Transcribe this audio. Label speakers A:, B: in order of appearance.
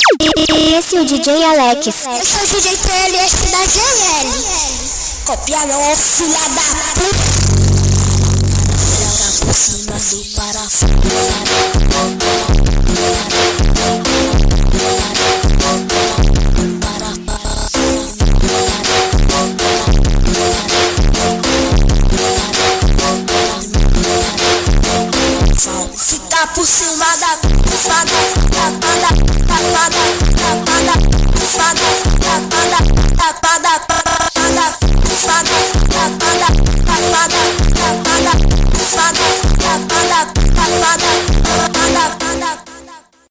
A: Esse é o DJ Alex.
B: Eu sou o DJ TLS da GL. Copia não, filha da puta. Joga por cima do parafuso.